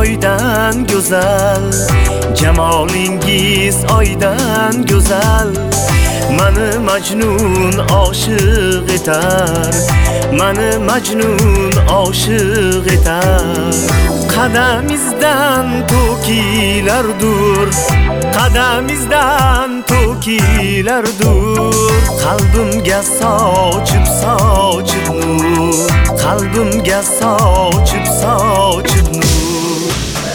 oydan go'zal, jamolingiz oydan go'zal. Mani majnun oshiq etar, mani majnun oshiq etar. Qadamizdan to'kilardur, qadamizdan to'kilardur. Qalbimga sochib sochib nur, qalbimga sochib sochib nur.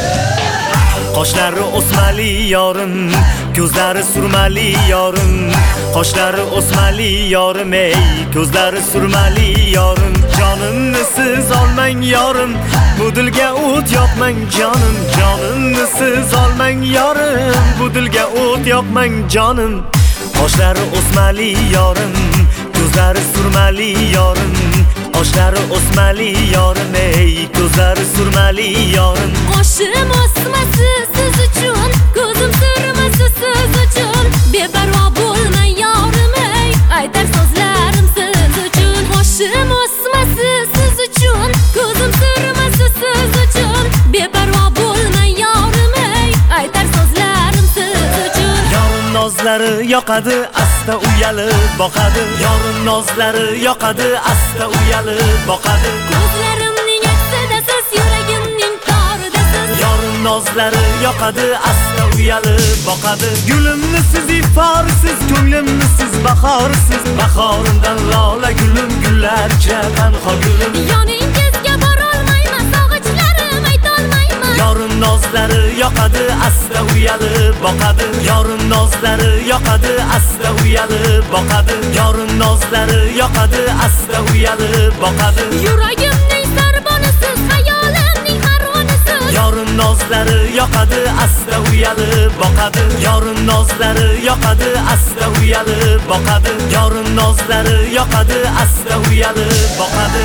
Qoshlari o'smali yorim, ko'zlari surmali yorim. Qoshlari o'smali yorim, ey ko'zlari surmali yorim. Jonimni siz olmang yorim, bu dilga o't yoqmang jonim. Jonimni siz olmang yorim, bu dilga o't yoqmang jonim. Qoshlari o'smali yorim, ko'zlari surmali yorim. Qoshlari o'smali yorim, ey ko'zlari surmali yorim. Qoshim o'smasi siz uchun, ko'zim surmasi siz uchun. Beparvo bo'lmang yorim, ey aytar so'zlarim siz uchun. Qoshim o'smasi siz uchun, ko'zim surmasi siz uchun. Beparvo bo'lmang yorim, ey aytar so'zlarim siz uchun. Yorim nozlari yoqadi, asta uyalib boqadi. Yorim nozlari yoqadi, asta uyalib boqadi. Ko'zlarimning aksida siz, yuragimning torida siz. Yorim nozlari yoqadi, asta uyalib boqadi. Gulimni siz iforsiz, ko'nglimni siz bahorsiz. Bahorimdan lola gulim, gullarcha tanho gulim. Yoningizga borolmayman, sog'ichlarim aytolmayman. Yorim nozlari yoqadi, asta uyalib boqadi. Yorim nozlari yoqadi, asta uyalib boqadi. Yorim nozlari yoqadi, asta uyalib boqadi. Yuragimning sarbonisiz, xayolimning harvonisiz. Yorim nozlari yoqadi, asta uyalib boqadi. Yorim nozlari yoqadi, asta uyalib boqadi. Yorim nozlari yoqadi, asta uyalib boqadi.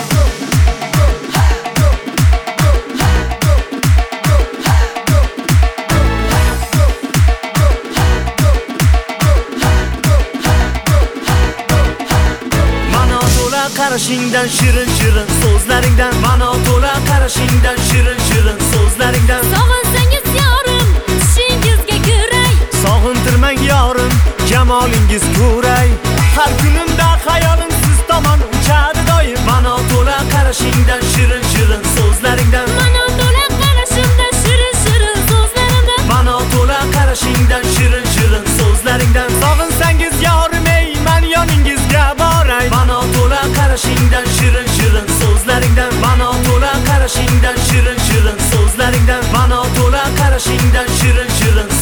Qarashingdan shirin shirin so'zlaringdan, ma'no to'la qarashingdan shirin shirin so'zlaringdan. Sog'insangiz yorim, tushingizga kiray. Sog'intirmang yorim, jamolingiz ko'ray. Har kunimda xayolim siz tomon uchadi doim. Ma'no to'la qarashingdan shirin shirin so'zlaringdan. Ma'no to'la qarashimdan shirin shirin so'zlarimdan. Ma'no to'la qarashingdan shirin shirin so'zlaringdan. Sog'insangiz yorim, ey men yoningizga boray. Ma'no to'la qarashingdan shirin shirin so'zlaringdan. Ma'no to'la qarashingdan shirin shirin so'zlaringdan. Ma'no to'la qarashingdan shirin shirin